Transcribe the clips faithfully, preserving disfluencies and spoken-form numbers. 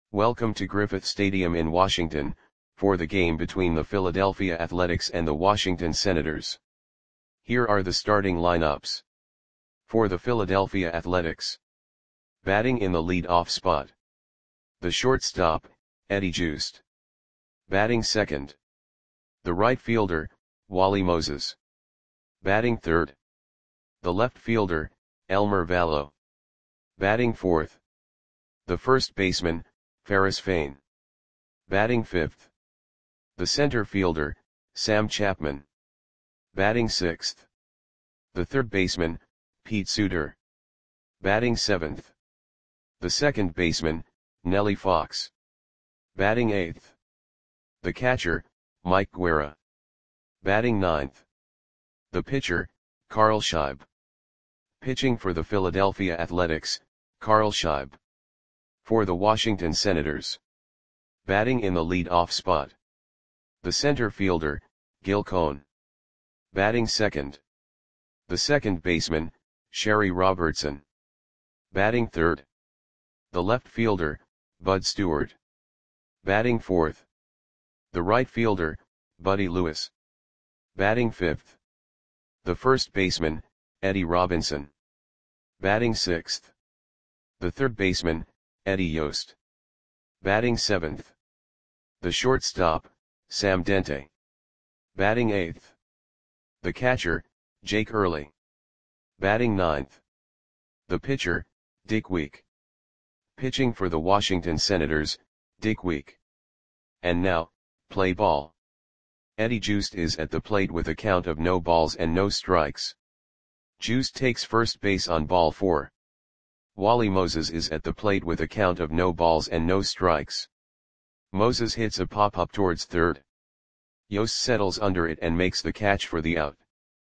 Welcome to Griffith Stadium in Washington, for the game between the Philadelphia Athletics and the Washington Senators. Here are the starting lineups. For the Philadelphia Athletics. Batting in the lead-off spot. The shortstop, Eddie Joost. Batting second. The right fielder, Wally Moses. Batting third. The left fielder, Elmer Valo. Batting fourth. The first baseman, Ferris Fain. Batting fifth. The center fielder, Sam Chapman. Batting sixth. The third baseman, Pete Suter. Batting seventh. The second baseman, Nellie Fox. Batting eighth. The catcher, Mike Guerra. Batting ninth. The pitcher, Carl Scheib. Pitching for the Philadelphia Athletics, Carl Scheib. For the Washington Senators. Batting in the lead-off spot. The center fielder, Gil Cohn. Batting second. The second baseman, Sherry Robertson. Batting third. The left fielder, Bud Stewart. Batting fourth. The right fielder, Buddy Lewis. Batting fifth. The first baseman, Eddie Robinson. Batting sixth. The third baseman, Eddie Yost. Batting seventh. The shortstop, Sam Dente. Batting eighth. The catcher, Jake Early. Batting ninth. The pitcher, Dick Week. Pitching for the Washington Senators, Dick Week. And now, play ball. Eddie Joost is at the plate with a count of no balls and no strikes. Joost takes first base on ball four. Wally Moses is at the plate with a count of no balls and no strikes. Moses hits a pop-up towards third. Yost settles under it and makes the catch for the out.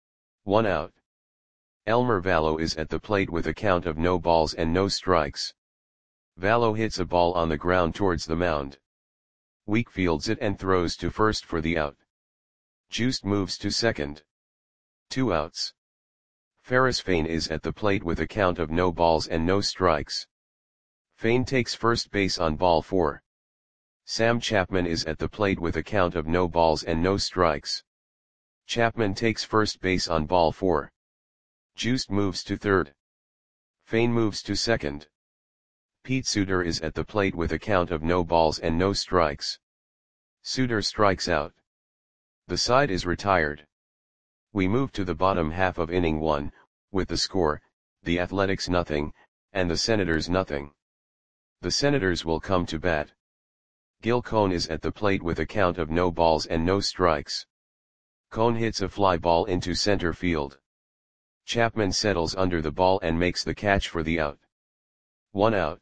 One out. Elmer Valo is at the plate with a count of no balls and no strikes. Valo hits a ball on the ground towards the mound. Week fields it and throws to first for the out. Joost moves to second. Two outs. Ferris Fain is at the plate with a count of no balls and no strikes. Fain takes first base on ball four. Sam Chapman is at the plate with a count of no balls and no strikes. Chapman takes first base on ball four. Joost moves to third. Fain moves to second. Pete Suter is at the plate with a count of no balls and no strikes. Suter strikes out. The side is retired. We move to the bottom half of inning one, with the score, the Athletics nothing, and the Senators nothing. The Senators will come to bat. Gil Cohn is at the plate with a count of no balls and no strikes. Cohn hits a fly ball into center field. Chapman settles under the ball and makes the catch for the out. One out.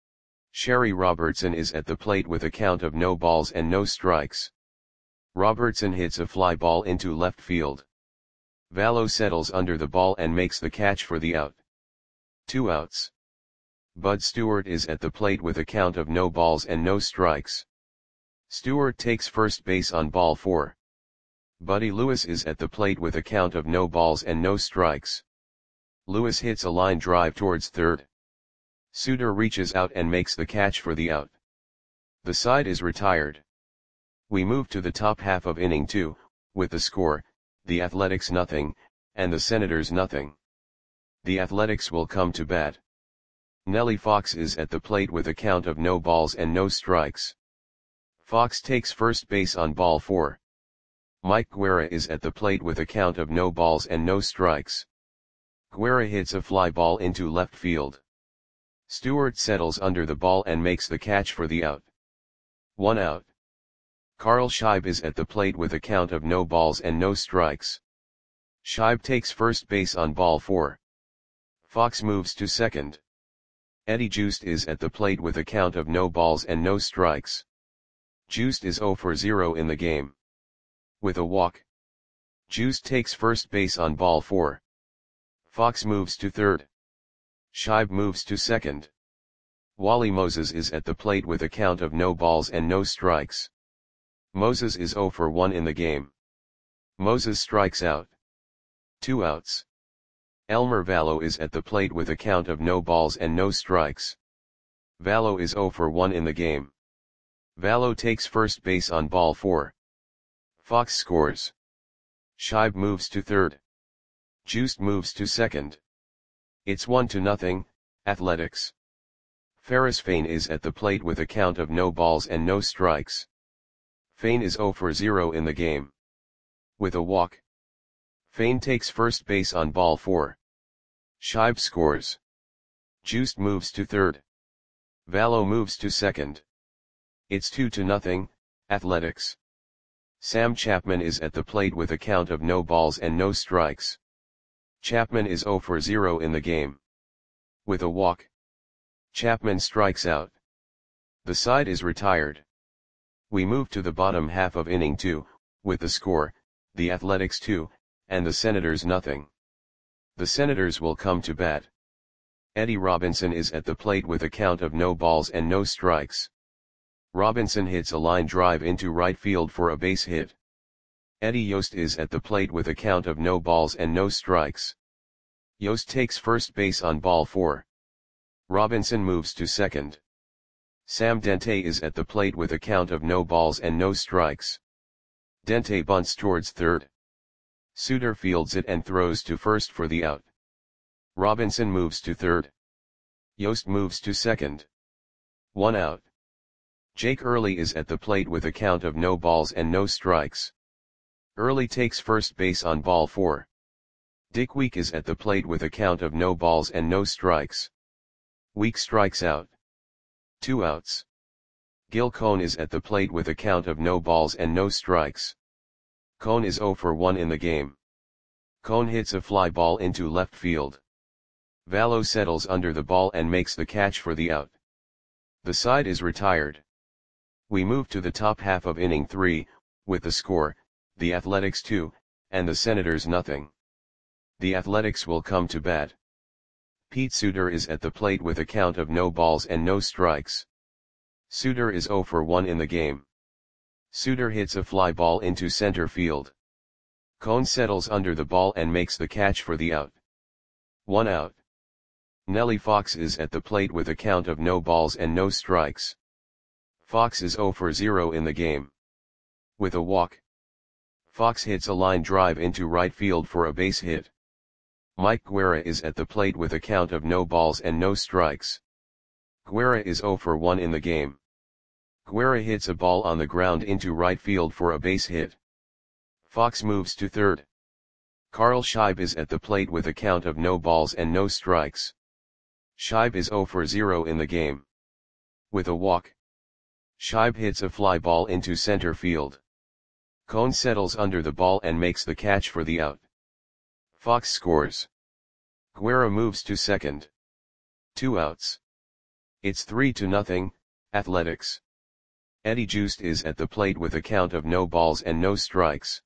Sherry Robertson is at the plate with a count of no balls and no strikes. Robertson hits a fly ball into left field. Valo settles under the ball and makes the catch for the out. Two outs. Bud Stewart is at the plate with a count of no balls and no strikes. Stewart takes first base on ball four. Buddy Lewis is at the plate with a count of no balls and no strikes. Lewis hits a line drive towards third. Suter reaches out and makes the catch for the out. The side is retired. We move to the top half of inning two, with the score, the Athletics nothing, and the Senators nothing. The Athletics will come to bat. Nellie Fox is at the plate with a count of no balls and no strikes. Fox takes first base on ball four. Mike Guerra is at the plate with a count of no balls and no strikes. Guerra hits a fly ball into left field. Stewart settles under the ball and makes the catch for the out. One out. Carl Scheib is at the plate with a count of no balls and no strikes. Scheib takes first base on ball four. Fox moves to second. Eddie Joost is at the plate with a count of no balls and no strikes. Joost is zero for zero in the game. With a walk. Joost takes first base on ball four. Fox moves to third. Scheib moves to second. Wally Moses is at the plate with a count of no balls and no strikes. Moses is zero for one in the game. Moses strikes out. Two outs. Elmer Valo is at the plate with a count of no balls and no strikes. Valo is zero for one in the game. Valo takes first base on ball four. Fox scores. Scheib moves to third. Joost moves to second. It's one to nothing, Athletics. Ferris Fane is at the plate with a count of no balls and no strikes. Fane is zero for zero in the game. With a walk. Fane takes first base on ball four. Scheib scores. Joost moves to third. Valo moves to second. It's two to nothing, Athletics. Sam Chapman is at the plate with a count of no balls and no strikes. Chapman is zero for zero in the game. With a walk. Chapman strikes out. The side is retired. We move to the bottom half of inning two, with the score, the Athletics two, and the Senators nothing. The Senators will come to bat. Eddie Robinson is at the plate with a count of no balls and no strikes. Robinson hits a line drive into right field for a base hit. Eddie Yost is at the plate with a count of no balls and no strikes. Yost takes first base on ball four. Robinson moves to second. Sam Dente is at the plate with a count of no balls and no strikes. Dente bunts towards third. Suter fields it and throws to first for the out. Robinson moves to third. Yost moves to second. One out. Jake Early is at the plate with a count of no balls and no strikes. Early takes first base on ball four. Dick Week is at the plate with a count of no balls and no strikes. Week strikes out. Two outs. Gil Cone is at the plate with a count of no balls and no strikes. Cone is zero for one in the game. Cone hits a fly ball into left field. Valo settles under the ball and makes the catch for the out. The side is retired. We move to the top half of inning three, with the score, the Athletics two, and the Senators nothing. The Athletics will come to bat. Pete Suter is at the plate with a count of no balls and no strikes. Suter is zero for one in the game. Suter hits a fly ball into center field. Cone settles under the ball and makes the catch for the out. One out. Nellie Fox is at the plate with a count of no balls and no strikes. Fox is zero for zero in the game. With a walk. Fox hits a line drive into right field for a base hit. Mike Guerra is at the plate with a count of no balls and no strikes. Guerra is zero for one in the game. Guerra hits a ball on the ground into right field for a base hit. Fox moves to third. Carl Scheib is at the plate with a count of no balls and no strikes. Scheib is zero for zero in the game. With a walk. Scheib hits a fly ball into center field. Cone settles under the ball and makes the catch for the out. Fox scores. Guerra moves to second. Two outs. It's three to nothing, Athletics. Eddie Joost is at the plate with a count of no balls and no strikes.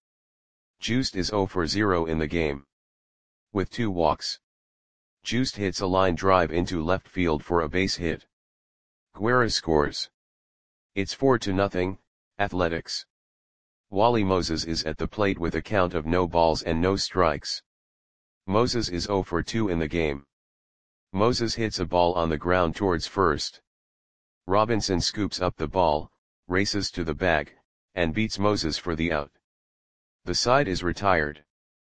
Joost is zero for zero in the game. With two walks. Joost hits a line drive into left field for a base hit. Guerra scores. It's four to nothing, Athletics. Wally Moses is at the plate with a count of no balls and no strikes. Moses is zero for two in the game. Moses hits a ball on the ground towards first. Robinson scoops up the ball, races to the bag, and beats Moses for the out. The side is retired.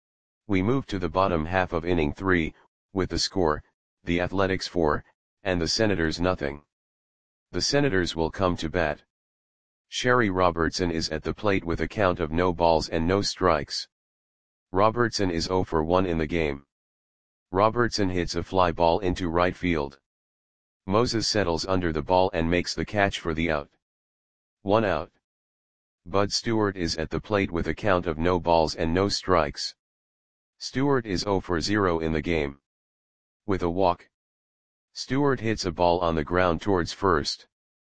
We move to the bottom half of inning three, with the score, the Athletics four, and the Senators nothing. The Senators will come to bat. Sherry Robertson is at the plate with a count of no balls and no strikes. Robertson is zero for one in the game. Robertson hits a fly ball into right field. Moses settles under the ball and makes the catch for the out. One out. Bud Stewart is at the plate with a count of no balls and no strikes. Stewart is zero for zero in the game. With a walk. Stewart hits a ball on the ground towards first.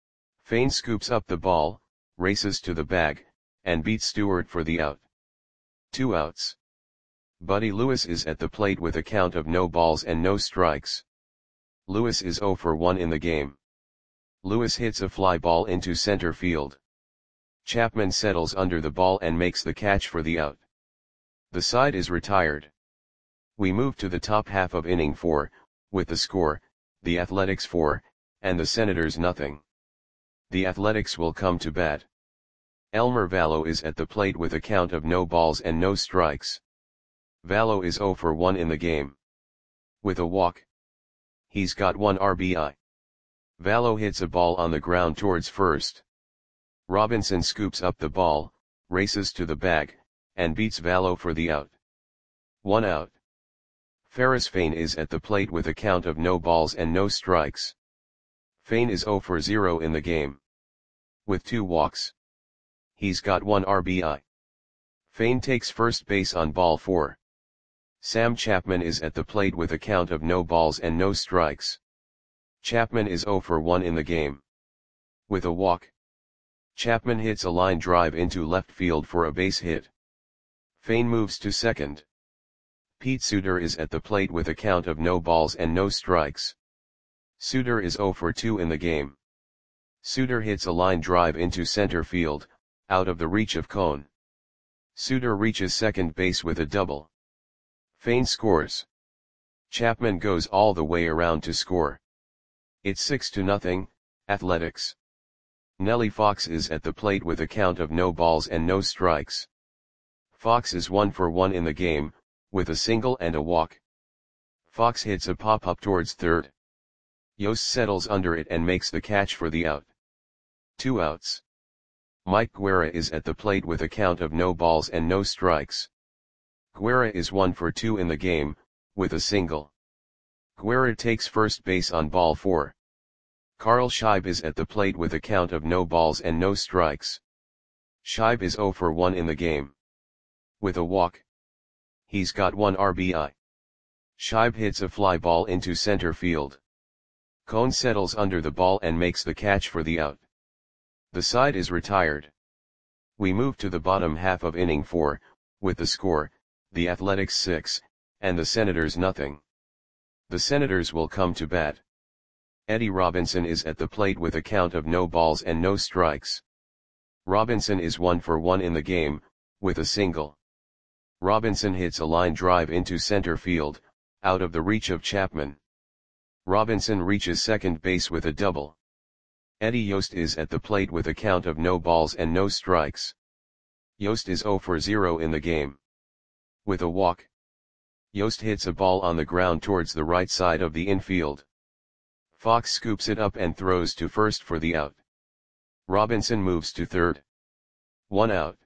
Fane scoops up the ball, races to the bag, and beats Stewart for the out. Two outs. Buddy Lewis is at the plate with a count of no balls and no strikes. Lewis is zero for one in the game. Lewis hits a fly ball into center field. Chapman settles under the ball and makes the catch for the out. The side is retired. We move to the top half of inning four, with the score, the Athletics four, and the Senators nothing. The Athletics will come to bat. Elmer Valo is at the plate with a count of no balls and no strikes. Valo is oh for one in the game. With a walk. He's got one R B I. Valo hits a ball on the ground towards first. Robinson scoops up the ball, races to the bag, and beats Valo for the out. One out. Ferris Fain is at the plate with a count of no balls and no strikes. Fain is oh for zero in the game. With two walks. He's got one R B I. Fain takes first base on ball four. Sam Chapman is at the plate with a count of no balls and no strikes. Chapman is oh for one in the game. With a walk. Chapman hits a line drive into left field for a base hit. Fain moves to second. Pete Suter is at the plate with a count of no balls and no strikes. Suter is oh for two in the game. Suter hits a line drive into center field, out of the reach of Cone. Suter reaches second base with a double. Fain scores. Chapman goes all the way around to score. It's six to nothing, Athletics. Nellie Fox is at the plate with a count of no balls and no strikes. Fox is one for one in the game, with a single and a walk. Fox hits a pop-up towards third. Yost settles under it and makes the catch for the out. Two outs. Mike Guerra is at the plate with a count of no balls and no strikes. Guerra is one for two in the game, with a single. Guerra takes first base on ball four. Carl Scheib is at the plate with a count of no balls and no strikes. Scheib is oh for one in the game. With a walk. He's got one R B I. Scheib hits a fly ball into center field. Cone settles under the ball and makes the catch for the out. The side is retired. We move to the bottom half of inning four, with the score, the Athletics six, and the Senators nothing. The Senators will come to bat. Eddie Robinson is at the plate with a count of no balls and no strikes. Robinson is one for one in the game, with a single. Robinson hits a line drive into center field, out of the reach of Chapman. Robinson reaches second base with a double. Eddie Yost is at the plate with a count of no balls and no strikes. Yost is oh for zero in the game. With a walk. Yost hits a ball on the ground towards the right side of the infield. Fox scoops it up and throws to first for the out. Robinson moves to third. One out.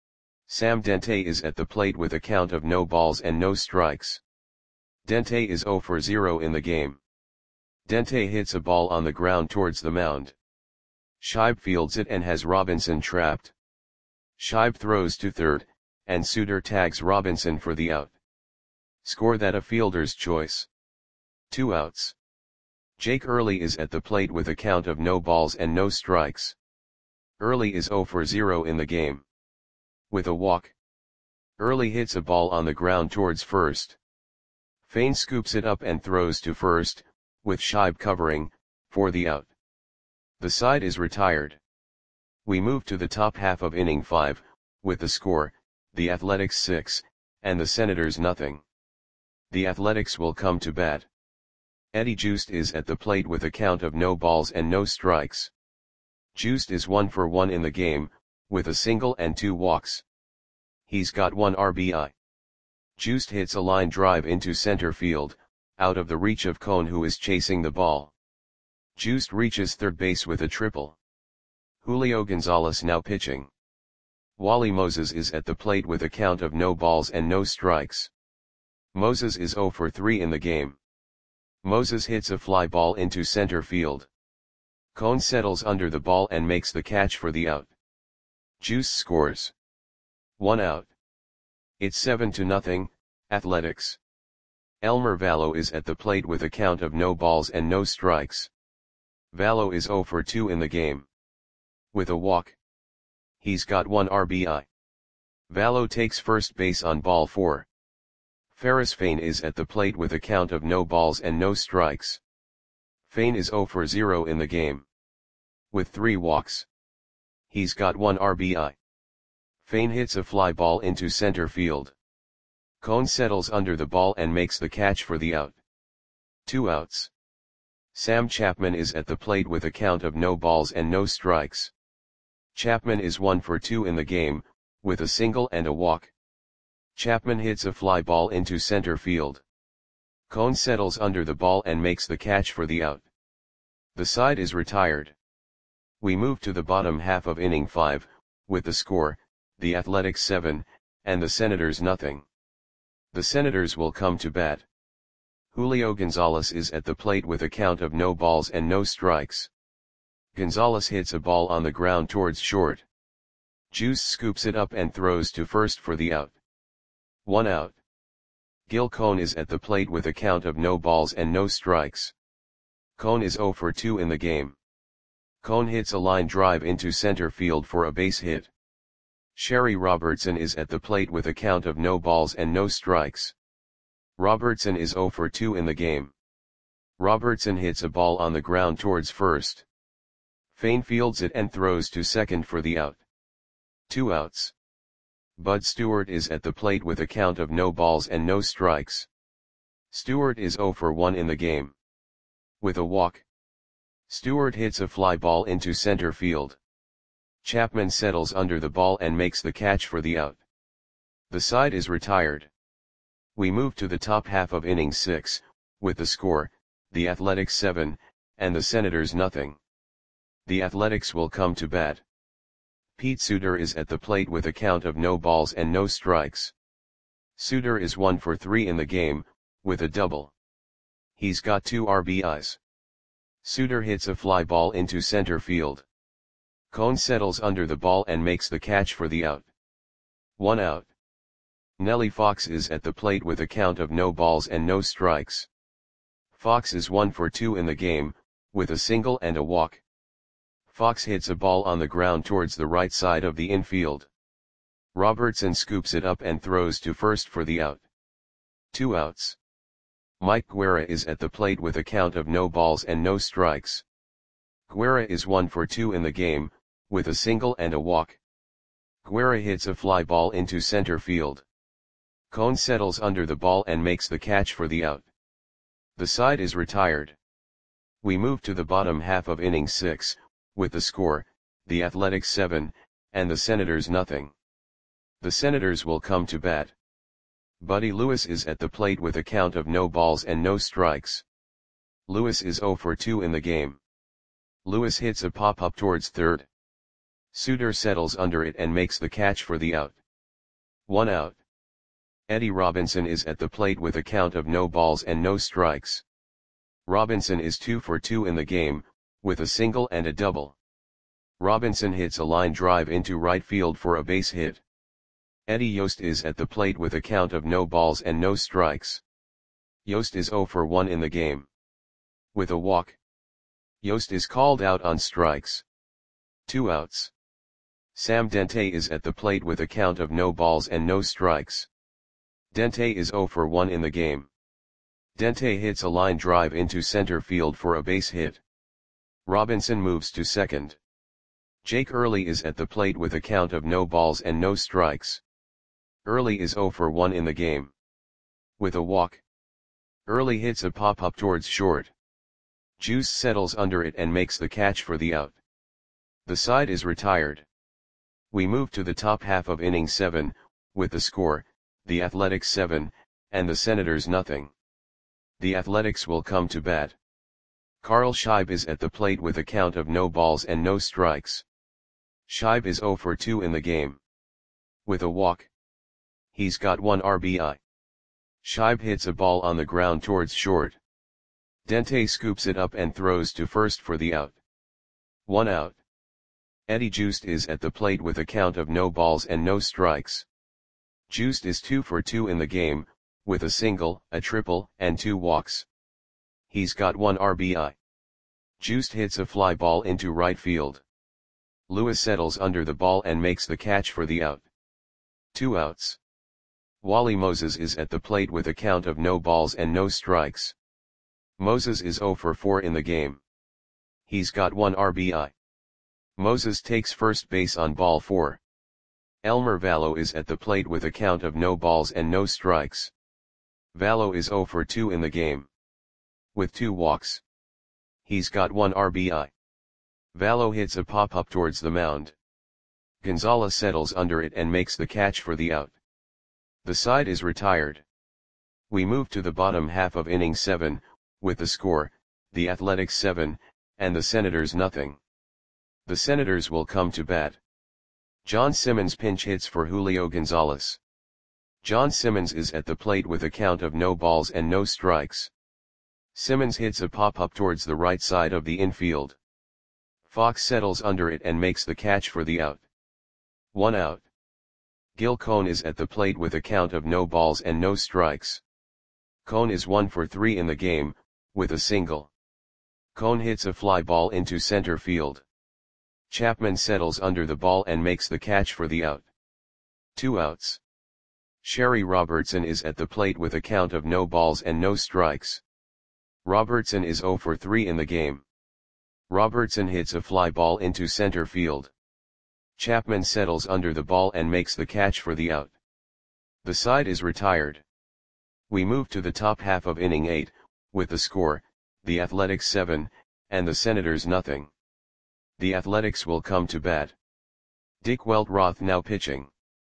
Sam Dente is at the plate with a count of no balls and no strikes. Dente is oh for zero in the game. Dente hits a ball on the ground towards the mound. Scheib fields it and has Robinson trapped. Scheib throws to third, and Suter tags Robinson for the out. Score that a fielder's choice. Two outs. Jake Early is at the plate with a count of no balls and no strikes. Early is oh for zero in the game. With a walk. Early hits a ball on the ground towards first. Fain scoops it up and throws to first, with Scheib covering, for the out. The side is retired. We move to the top half of inning five, with the score, the Athletics six, and the Senators nothing. The Athletics will come to bat. Eddie Joost is at the plate with a count of no balls and no strikes. Joost is one for one in the game, with a single and two walks. He's got one R B I. Joost hits a line drive into center field, out of the reach of Cone who is chasing the ball. Joost reaches third base with a triple. Julio Gonzalez now pitching. Wally Moses is at the plate with a count of no balls and no strikes. Moses is oh for three in the game. Moses hits a fly ball into center field. Cone settles under the ball and makes the catch for the out. Juice scores. One out. It's seven to nothing, Athletics. Elmer Valo is at the plate with a count of no balls and no strikes. Valo is oh for two in the game. With a walk. He's got one R B I. Valo takes first base on ball four. Ferris Fain is at the plate with a count of no balls and no strikes. Fain is oh for zero in the game. With three walks. He's got one R B I. Fain hits a fly ball into center field. Cone settles under the ball and makes the catch for the out. Two outs. Sam Chapman is at the plate with a count of no balls and no strikes. Chapman is one for two in the game, with a single and a walk. Chapman hits a fly ball into center field. Cone settles under the ball and makes the catch for the out. The side is retired. We move to the bottom half of inning five, with the score, the Athletics seven, and the Senators nothing. The Senators will come to bat. Julio Gonzalez is at the plate with a count of no balls and no strikes. Gonzalez hits a ball on the ground towards short. Juice scoops it up and throws to first for the out. One out. Gil Cone is at the plate with a count of no balls and no strikes. Cone is zero for two in the game. Cone hits a line drive into center field for a base hit. Sherry Robertson is at the plate with a count of no balls and no strikes. Robertson is zero for two in the game. Robertson hits a ball on the ground towards first. Fain fields it and throws to second for the out. Two outs. Bud Stewart is at the plate with a count of no balls and no strikes. Stewart is zero for one in the game. With a walk. Stewart hits a fly ball into center field. Chapman settles under the ball and makes the catch for the out. The side is retired. We move to the top half of inning six, with the score, the Athletics seven, and the Senators nothing. The Athletics will come to bat. Pete Suter is at the plate with a count of no balls and no strikes. Suter is one for three in the game, with a double. He's got two R B Is. Suter hits a fly ball into center field. Cone settles under the ball and makes the catch for the out. One out. Nellie Fox is at the plate with a count of no balls and no strikes. Fox is one for two in the game, with a single and a walk. Fox hits a ball on the ground towards the right side of the infield. Robertson scoops it up and throws to first for the out. Two outs. Mike Guerra is at the plate with a count of no balls and no strikes. Guerra is one for two in the game, with a single and a walk. Guerra hits a fly ball into center field. Cone settles under the ball and makes the catch for the out. The side is retired. We move to the bottom half of inning six, with the score, the Athletics seven, and the Senators nothing. The Senators will come to bat. Buddy Lewis is at the plate with a count of no balls and no strikes. Lewis is zero for two in the game. Lewis hits a pop-up towards third. Suter settles under it and makes the catch for the out. One out. Eddie Robinson is at the plate with a count of no balls and no strikes. Robinson is two for two in the game, with a single and a double. Robinson hits a line drive into right field for a base hit. Eddie Yost is at the plate with a count of no balls and no strikes. Yost is zero for one in the game. With a walk. Yost is called out on strikes. Two outs. Sam Dente is at the plate with a count of no balls and no strikes. Dente is zero for one in the game. Dente hits a line drive into center field for a base hit. Robinson moves to second. Jake Early is at the plate with a count of no balls and no strikes. Early is zero for one in the game. With a walk. Early hits a pop-up towards short. Juice settles under it and makes the catch for the out. The side is retired. We move to the top half of inning seven, with the score, the Athletics seven, and the Senators nothing. The Athletics will come to bat. Carl Scheib is at the plate with a count of no balls and no strikes. Scheib is zero for two in the game. With a walk. He's got one R B I. Scheib hits a ball on the ground towards short. Dente scoops it up and throws to first for the out. One out. Eddie Juiced is at the plate with a count of no balls and no strikes. Juiced is two for two in the game, with a single, a triple, and two walks. He's got one R B I. Juiced hits a fly ball into right field. Lewis settles under the ball and makes the catch for the out. Two outs. Wally Moses is at the plate with a count of no balls and no strikes. Moses is zero for four in the game. He's got one R B I. Moses takes first base on ball four. Elmer Vallo is at the plate with a count of no balls and no strikes. Vallo is zero for two in the game. With two walks. He's got one R B I. Valo hits a pop-up towards the mound. Gonzalez settles under it and makes the catch for the out. The side is retired. We move to the bottom half of inning seven, with the score, the Athletics seven, and the Senators nothing. The Senators will come to bat. John Simmons pinch hits for Julio Gonzalez. John Simmons is at the plate with a count of no balls and no strikes. Simmons hits a pop-up towards the right side of the infield. Fox settles under it and makes the catch for the out. One out. Gil Cone is at the plate with a count of no balls and no strikes. Cone is one for three in the game, with a single. Cone hits a fly ball into center field. Chapman settles under the ball and makes the catch for the out. Two outs. Sherry Robertson is at the plate with a count of no balls and no strikes. Robertson is zero for three in the game. Robertson hits a fly ball into center field. Chapman settles under the ball and makes the catch for the out. The side is retired. We move to the top half of inning eight, with the score, the Athletics seven, and the Senators nothing. The Athletics will come to bat. Dick Weltroth now pitching.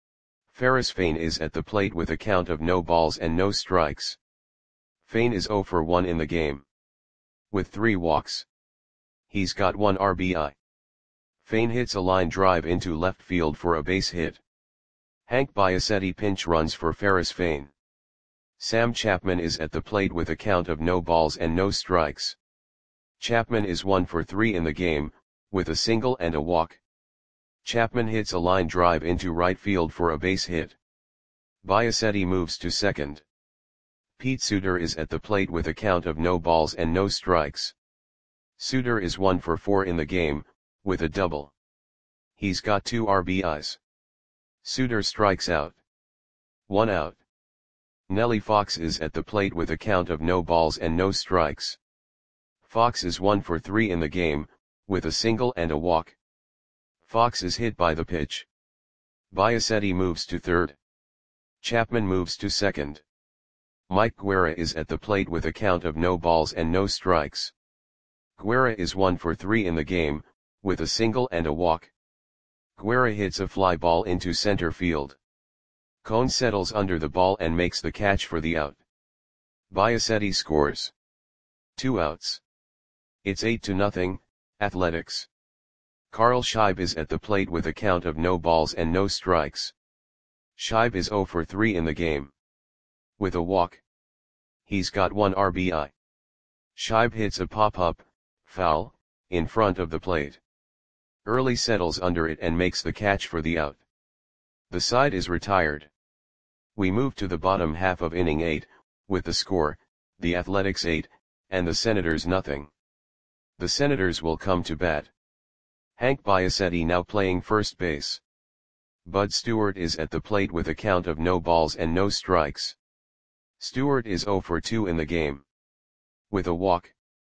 Ferris Fain is at the plate with a count of no balls and no strikes. Fain is zero for one in the game. With three walks. He's got one R B I. Fain hits a line drive into left field for a base hit. Hank Biasetti pinch runs for Ferris Fain. Sam Chapman is at the plate with a count of no balls and no strikes. Chapman is one for three in the game, with a single and a walk. Chapman hits a line drive into right field for a base hit. Biasetti moves to second. Pete Suter is at the plate with a count of no balls and no strikes. Suter is one for four in the game, with a double. He's got two R B Is. Suter strikes out. One out. Nellie Fox is at the plate with a count of no balls and no strikes. Fox is one for three in the game, with a single and a walk. Fox is hit by the pitch. Biasetti moves to third. Chapman moves to second. Mike Guerra is at the plate with a count of no balls and no strikes. Guerra is one for three in the game, with a single and a walk. Guerra hits a fly ball into center field. Cone settles under the ball and makes the catch for the out. Biasetti scores. Two outs. It's eight to nothing, Athletics. Carl Scheib is at the plate with a count of no balls and no strikes. Scheib is zero for three in the game. With a walk. He's got one R B I. Scheib hits a pop-up, foul, in front of the plate. Early settles under it and makes the catch for the out. The side is retired. We move to the bottom half of inning eight, with the score, the Athletics eight, and the Senators nothing. The Senators will come to bat. Hank Biasetti now playing first base. Bud Stewart is at the plate with a count of no balls and no strikes. Stewart is zero for two in the game. With a walk.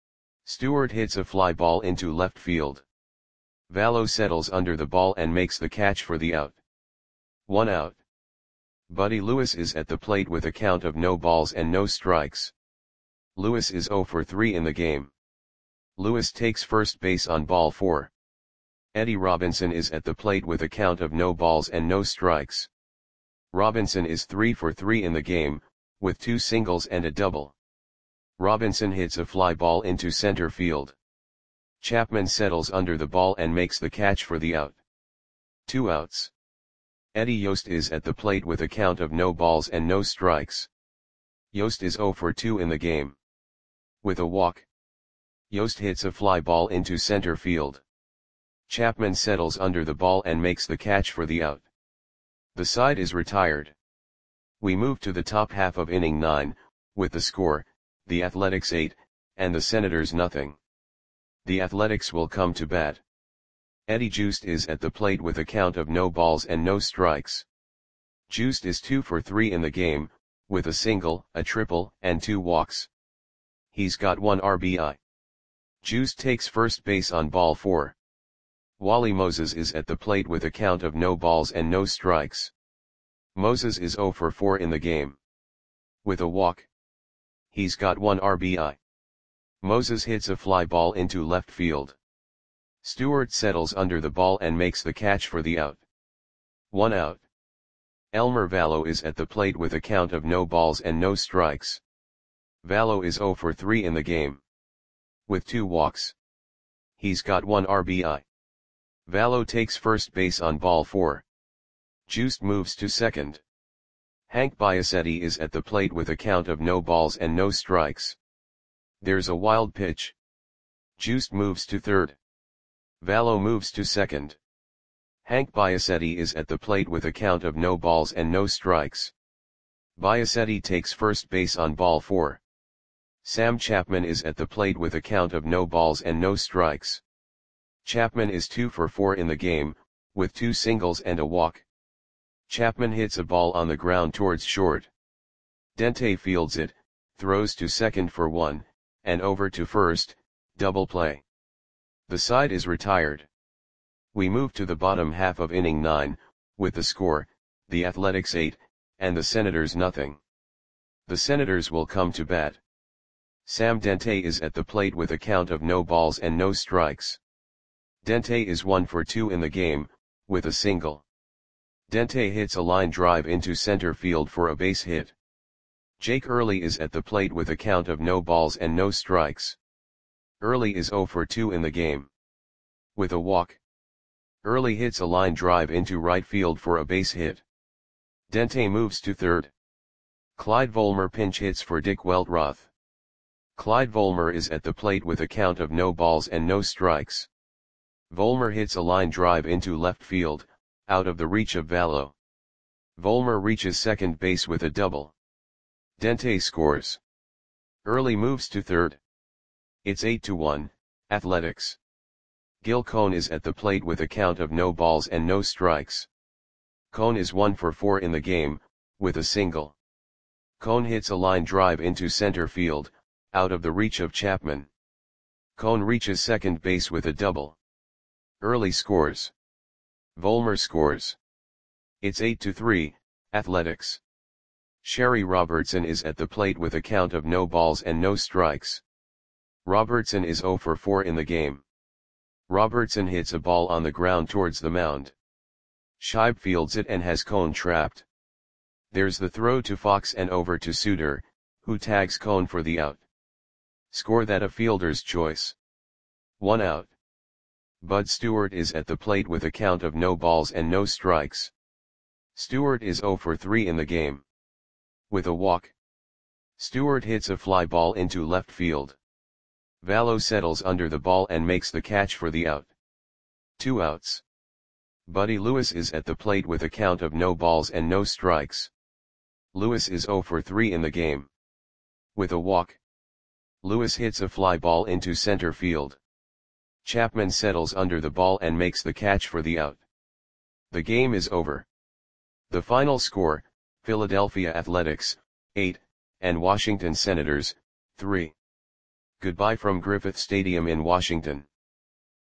Stewart hits a fly ball into left field. Valo settles under the ball and makes the catch for the out. One out. Buddy Lewis is at the plate with a count of no balls and no strikes. Lewis is zero for three in the game. Lewis takes first base on ball four. Eddie Robinson is at the plate with a count of no balls and no strikes. Robinson is three for three in the game, with two singles and a double. Robinson hits a fly ball into center field. Chapman settles under the ball and makes the catch for the out. Two outs. Eddie Yost is at the plate with a count of no balls and no strikes. Yost is zero for two in the game. With a walk. Yost hits a fly ball into center field. Chapman settles under the ball and makes the catch for the out. The side is retired. We move to the top half of inning nine, with the score, the Athletics eight, and the Senators nothing. The Athletics will come to bat. Eddie Joost is at the plate with a count of no balls and no strikes. Joost is two for three in the game, with a single, a triple, and two walks. He's got one R B I. Joost takes first base on ball four. Wally Moses is at the plate with a count of no balls and no strikes. Moses is zero for four in the game. With a walk. He's got one R B I. Moses hits a fly ball into left field. Stewart settles under the ball and makes the catch for the out. One out. Elmer Vallow is at the plate with a count of no balls and no strikes. Vallow is oh for three in the game. With two walks. He's got one R B I. Vallow takes first base on ball four. Juiced moves to second. Hank Biasetti is at the plate with a count of no balls and no strikes. There's a wild pitch. Juiced moves to third. Vallow moves to second. Hank Biasetti is at the plate with a count of no balls and no strikes. Biasetti takes first base on ball four. Sam Chapman is at the plate with a count of no balls and no strikes. Chapman is two for four in the game, with two singles and a walk. Chapman hits a ball on the ground towards short. Dente fields it, throws to second for one, and over to first, double play. The side is retired. We move to the bottom half of inning nine, with the score, the Athletics eight, and the Senators nothing. The Senators will come to bat. Sam Dente is at the plate with a count of no balls and no strikes. Dente is one for two in the game, with a single. Dente hits a line drive into center field for a base hit. Jake Early is at the plate with a count of no balls and no strikes. Early is oh for two in the game. With a walk. Early hits a line drive into right field for a base hit. Dente moves to third. Clyde Volmer pinch hits for Dick Weltroth. Clyde Volmer is at the plate with a count of no balls and no strikes. Volmer hits a line drive into left field, out of the reach of Vallow. Volmer reaches second base with a double. Dente scores. Early moves to third. It's eight to one, Athletics. Gil Cone is at the plate with a count of no balls and no strikes. Cone is one for four in the game, with a single. Cone hits a line drive into center field, out of the reach of Chapman. Cone reaches second base with a double. Early scores. Volmer scores. It's eight to three, Athletics. Sherry Robertson is at the plate with a count of no balls and no strikes. Robertson is oh for four in the game. Robertson hits a ball on the ground towards the mound. Scheib fields it and has Cone trapped. There's the throw to Fox and over to Suter, who tags Cone for the out. Score that a fielder's choice. One out. Bud Stewart is at the plate with a count of no balls and no strikes. Stewart is oh for three in the game. With a walk. Stewart hits a fly ball into left field. Vallow settles under the ball and makes the catch for the out. Two outs. Buddy Lewis is at the plate with a count of no balls and no strikes. Lewis is oh for three in the game. With a walk. Lewis hits a fly ball into center field. Chapman settles under the ball and makes the catch for the out. The game is over. The final score, Philadelphia Athletics, eight, and Washington Senators, three. Goodbye from Griffith Stadium in Washington.